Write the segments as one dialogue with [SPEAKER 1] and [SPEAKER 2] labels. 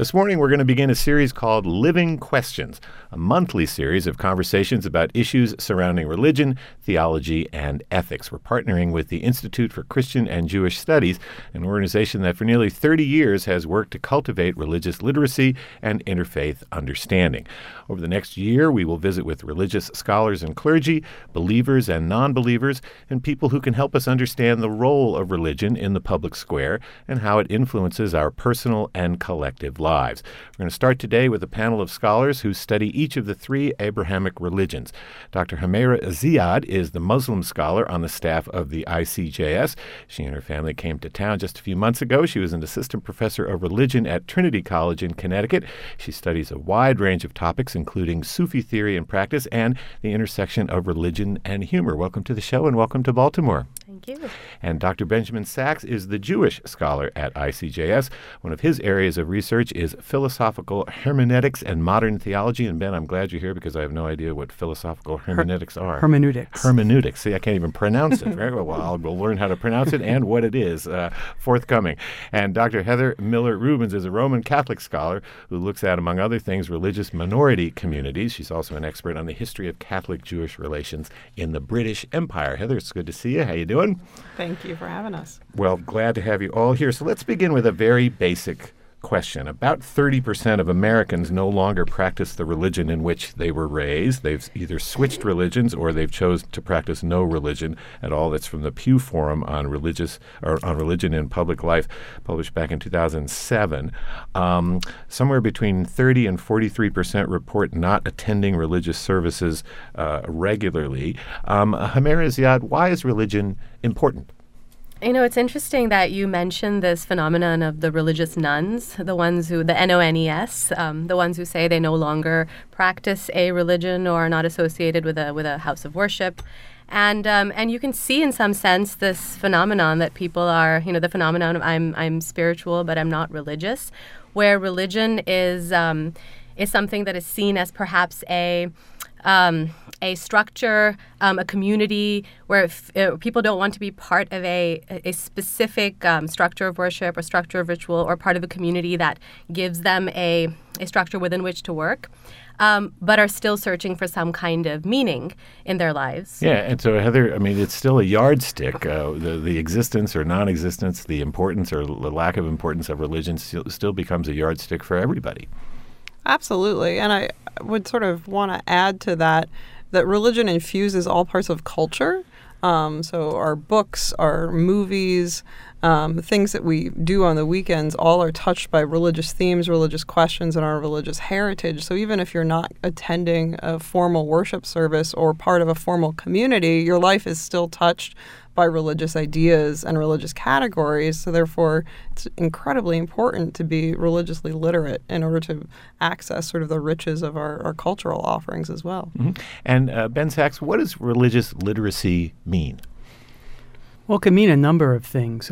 [SPEAKER 1] This morning, we're going to begin a series called Living Questions, a monthly series of conversations about issues surrounding religion, theology, and ethics. We're partnering with the Institute for Christian and Jewish Studies, an organization that for nearly 30 years has worked to cultivate religious literacy and interfaith understanding. Over the next year, we will visit with religious scholars and clergy, believers and non-believers, and people who can help us understand the role of religion in the public square and how it influences our personal and collective lives. We're going to start today with a panel of scholars who study each of the three Abrahamic religions. Dr. Humaira Ziad is the Muslim scholar on the staff of the ICJS. She and her family came to town just a few months ago. She was an assistant professor of religion at Trinity College in Connecticut. She studies a wide range of topics, including Sufi theory and practice and the intersection of religion and humor. Welcome to the show and welcome to Baltimore.
[SPEAKER 2] Thank you.
[SPEAKER 1] And Dr. Benjamin Sachs is the Jewish scholar at ICJS. One of his areas of research is philosophical hermeneutics and modern theology. And Ben, I'm glad you're here because I have no idea what philosophical hermeneutics are.
[SPEAKER 3] Hermeneutics.
[SPEAKER 1] Hermeneutics. See, I can't even pronounce it. Right? Well, we'll learn how to pronounce it and what it is forthcoming. And Dr. Heather Miller Rubens is a Roman Catholic scholar who looks at, among other things, religious minority communities. She's also an expert on the history of Catholic-Jewish relations in the British Empire. Heather, it's good to see you. How you doing?
[SPEAKER 2] Thank you for having us.
[SPEAKER 1] Well, glad to have you all here. So let's begin with a very basic question. About 30% of Americans no longer practice the religion in which they were raised. They've either switched religions or they've chosen to practice no religion at all. That's from the Pew Forum on religion in public life, published back in 2007. Somewhere between 30 and 43% report not attending religious services regularly. Humaira Ziad, why is religion important?
[SPEAKER 2] You know, it's interesting that you mentioned this phenomenon of the religious nuns, the ones who, the NONES, the ones who say they no longer practice a religion or are not associated with a house of worship. And you can see in some sense this phenomenon that people are, the phenomenon of I'm spiritual, but I'm not religious, where religion is something that is seen as perhaps a structure, a community where people don't want to be part of a specific structure of worship or structure of ritual or part of a community that gives them a structure within which to work, but are still searching for some kind of meaning in their lives.
[SPEAKER 1] Yeah, and so Heather, I mean, it's still a yardstick. The existence or non-existence, the importance or the lack of importance of religion still becomes a yardstick for everybody.
[SPEAKER 4] Absolutely. And I would sort of want to add to that religion infuses all parts of culture. So our books, our movies, things that we do on the weekends, all are touched by religious themes, religious questions, and our religious heritage. So even if you're not attending a formal worship service or part of a formal community, your life is still touched by religious ideas and religious categories. So therefore, it's incredibly important to be religiously literate in order to access sort of the riches of our cultural offerings as well.
[SPEAKER 1] Mm-hmm. And Ben Sachs, what does religious literacy mean?
[SPEAKER 3] Well, it can mean a number of things.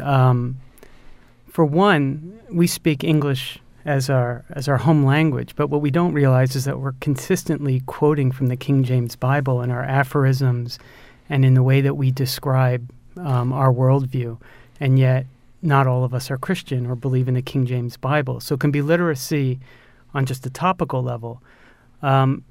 [SPEAKER 3] For one, we speak English as our home language, but what we don't realize is that we're consistently quoting from the King James Bible in our aphorisms and in the way that we describe our worldview. And yet, not all of us are Christian or believe in the King James Bible. So it can be literacy on just a topical level. On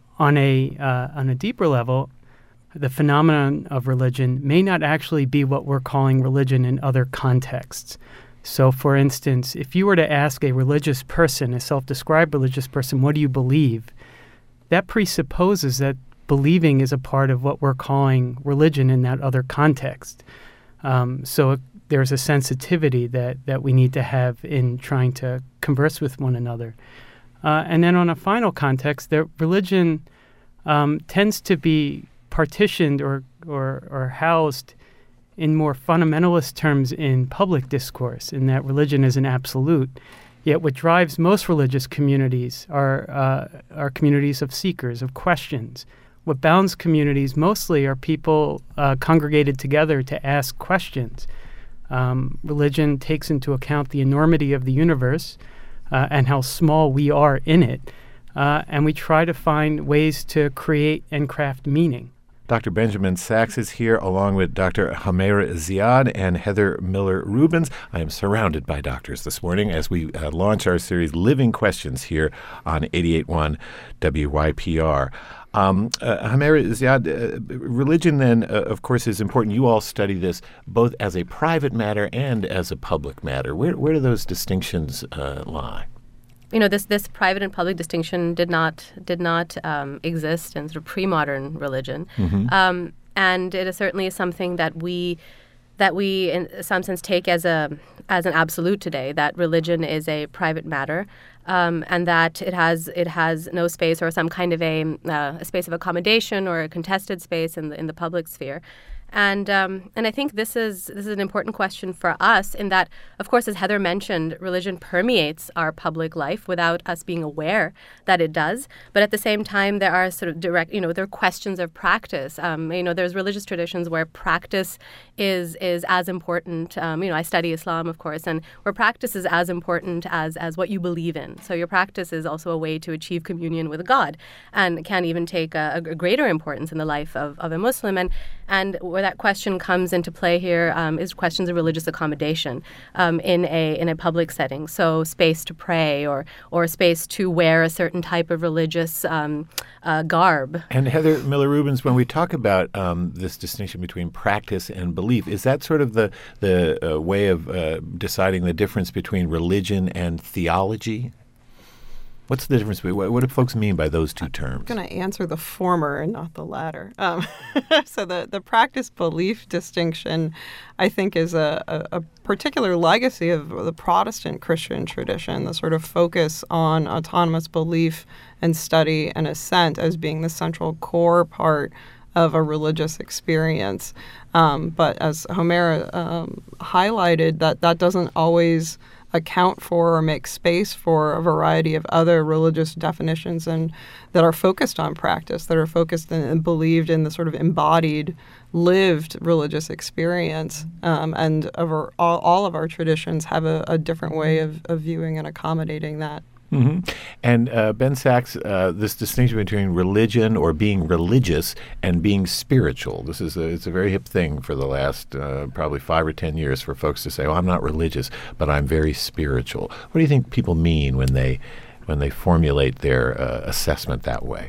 [SPEAKER 3] a deeper level, the phenomenon of religion may not actually be what we're calling religion in other contexts. So, for instance, if you were to ask a religious person, a self-described religious person, what do you believe? That presupposes that believing is a part of what we're calling religion in that other context. So there's a sensitivity that we need to have in trying to converse with one another. And then on a final context, that religion tends to be partitioned or housed in more fundamentalist terms in public discourse, in that religion is an absolute. Yet what drives most religious communities are communities of seekers, of questions. What bounds communities mostly are people congregated together to ask questions. Religion takes into account the enormity of the universe and how small we are in it, and we try to find ways to create and craft meaning.
[SPEAKER 1] Dr. Benjamin Sachs is here along with Dr. Humaira Ziad and Heather Miller Rubens. I am surrounded by doctors this morning as we launch our series Living Questions here on 88.1 WYPR. Humaira Ziad, religion then, of course, is important. You all study this both as a private matter and as a public matter. Where do those distinctions lie?
[SPEAKER 2] This private and public distinction did not exist in sort of pre-modern religion, and it is certainly something that we in some sense take as an absolute today, that religion is a private matter, and that it has no space or some kind of a space of accommodation or a contested space in the public sphere. And I think this is an important question for us in that, of course, as Heather mentioned, religion permeates our public life without us being aware that it does. But at the same time, there are sort of there are questions of practice. There's religious traditions where practice is as important. I study Islam, of course, and where practice is as important as what you believe in. So your practice is also a way to achieve communion with God, and can even take a greater importance in the life of a Muslim. And where that question comes into play here is questions of religious accommodation in a public setting. So space to pray or space to wear a certain type of religious garb.
[SPEAKER 1] And Heather Miller Rubens, when we talk about this distinction between practice and belief, is that sort of the way of deciding the difference between religion and theology? What's the difference? What do folks mean by those two terms?
[SPEAKER 4] I'm going to answer the former and not the latter. So the practice-belief distinction, I think, is a particular legacy of the Protestant Christian tradition, the sort of focus on autonomous belief and study and assent as being the central core part of a religious experience. But as Humaira highlighted, that doesn't always account for or make space for a variety of other religious definitions and that are focused on practice, that are focused and believed in the sort of embodied, lived religious experience. And all of our traditions have a different way of viewing and accommodating that.
[SPEAKER 1] Mm-hmm. And Ben Sachs, this distinction between religion or being religious and being spiritual, it's a very hip thing for the last probably 5 or 10 years for folks to say, "Oh, I'm not religious, but I'm very spiritual." What do you think people mean when they formulate their assessment that way?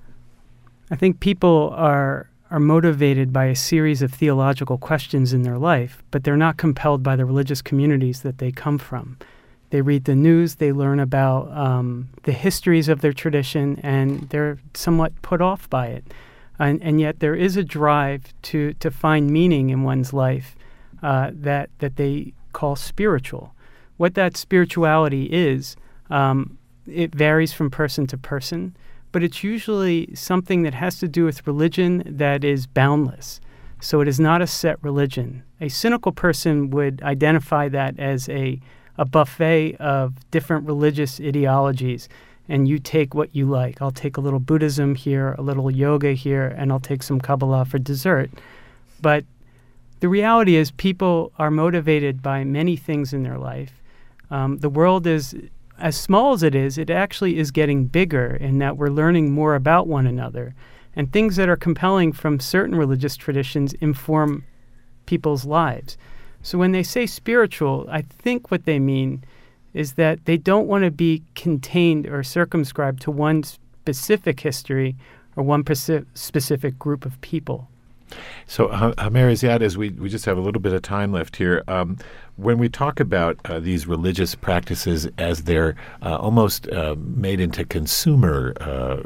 [SPEAKER 3] I think people are motivated by a series of theological questions in their life, but they're not compelled by the religious communities that they come from. They read the news, they learn about the histories of their tradition, and they're somewhat put off by it. And yet there is a drive to find meaning in one's life that they call spiritual. What that spirituality is, it varies from person to person, but it's usually something that has to do with religion that is boundless. So it is not a set religion. A cynical person would identify that as a buffet of different religious ideologies, and you take what you like. I'll take a little Buddhism here, a little yoga here, and I'll take some Kabbalah for dessert. But the reality is people are motivated by many things in their life. The world is, as small as it actually is getting bigger in that we're learning more about one another. And things that are compelling from certain religious traditions inform people's lives. So when they say spiritual, I think what they mean is that they don't want to be contained or circumscribed to one specific history or one specific group of people.
[SPEAKER 1] So, Humaira Ziad, as we just have a little bit of time left here, when we talk about these religious practices as they're almost made into a consumer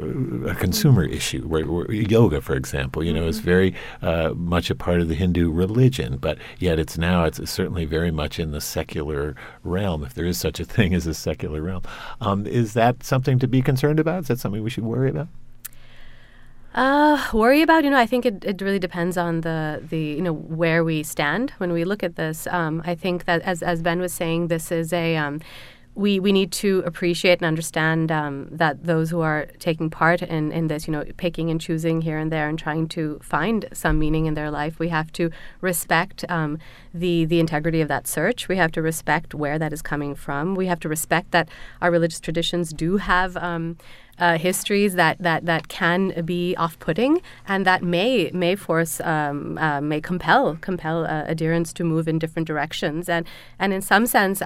[SPEAKER 1] issue, where yoga, for example, is very much a part of the Hindu religion, but yet it's certainly very much in the secular realm, if there is such a thing as a secular realm. Is that something to be concerned about? Is that something we should worry about?
[SPEAKER 2] Worry about, I think it really depends on the where we stand when we look at this. I think that as Ben was saying, this is we need to appreciate and understand that those who are taking part in this, picking and choosing here and there and trying to find some meaning in their life, we have to respect the integrity of that search. We have to respect where that is coming from. We have to respect that our religious traditions do have histories that can be off-putting, and that may force may compel adherents to move in different directions. And in some sense,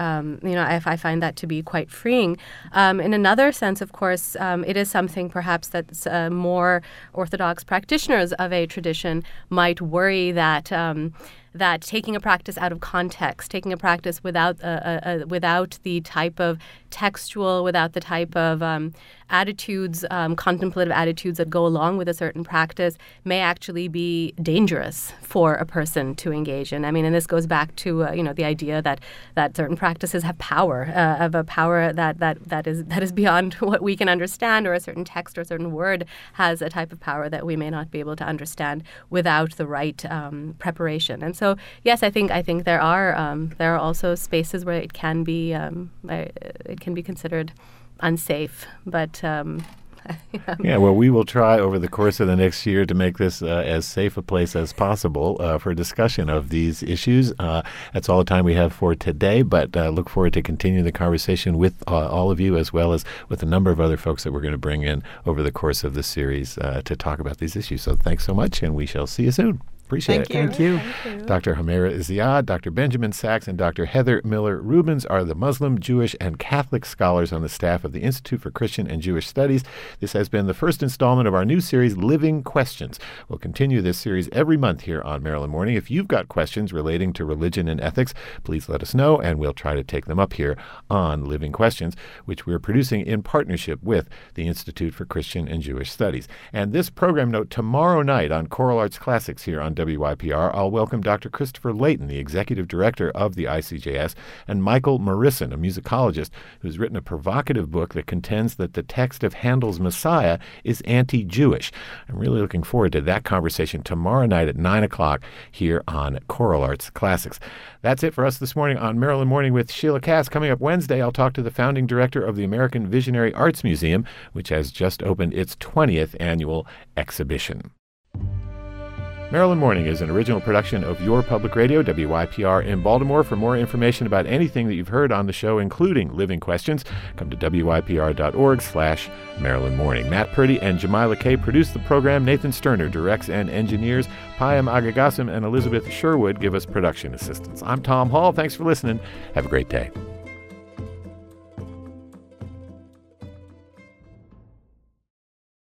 [SPEAKER 2] I find that to be quite freeing. In another sense, of course, it is something perhaps that's more Orthodox practitioners of a tradition might worry that taking a practice out of context, taking a practice without the type of textual, without the type of attitudes, contemplative attitudes that go along with a certain practice, may actually be dangerous for a person to engage in. I mean, and this goes back to the idea that certain practices have power, of a power that is beyond what we can understand, or a certain text or a certain word has a type of power that we may not be able to understand without the right preparation. And so, yes, I think there are also spaces where it can be considered unsafe, but
[SPEAKER 1] yeah, well, we will try over the course of the next year to make this as safe a place as possible for discussion of these issues. That's all the time we have for today, but look forward to continuing the conversation with all of you, as well as with a number of other folks that we're going to bring in over the course of this series to talk about these issues. So thanks so much, and we shall see you soon. Appreciate it.
[SPEAKER 3] Thank you.
[SPEAKER 1] Dr. Humaira Izziad, Dr. Benjamin Sachs, and Dr. Heather Miller Rubens are the Muslim, Jewish, and Catholic scholars on the staff of the Institute for Christian and Jewish Studies. This has been the first installment of our new series, Living Questions. We'll continue this series every month here on Maryland Morning. If you've got questions relating to religion and ethics, please let us know, and we'll try to take them up here on Living Questions, which we're producing in partnership with the Institute for Christian and Jewish Studies. And this program note, tomorrow night on Choral Arts Classics here on WYPR, I'll welcome Dr. Christopher Layton, the executive director of the ICJS, and Michael Morisson, a musicologist who's written a provocative book that contends that the text of Handel's Messiah is anti-Jewish. I'm really looking forward to that conversation tomorrow night at 9 o'clock here on Choral Arts Classics. That's it for us this morning on Maryland Morning with Sheila Cass. Coming up Wednesday, I'll talk to the founding director of the American Visionary Arts Museum, which has just opened its 20th annual exhibition. Maryland Morning is an original production of Your Public Radio, WYPR in Baltimore. For more information about anything that you've heard on the show, including Living Questions, come to wypr.org/Maryland Morning. Matt Purdy and Jamila Kay produce the program. Nathan Sterner directs and engineers. Payam Agagasim and Elizabeth Sherwood give us production assistance. I'm Tom Hall. Thanks for listening. Have a great day.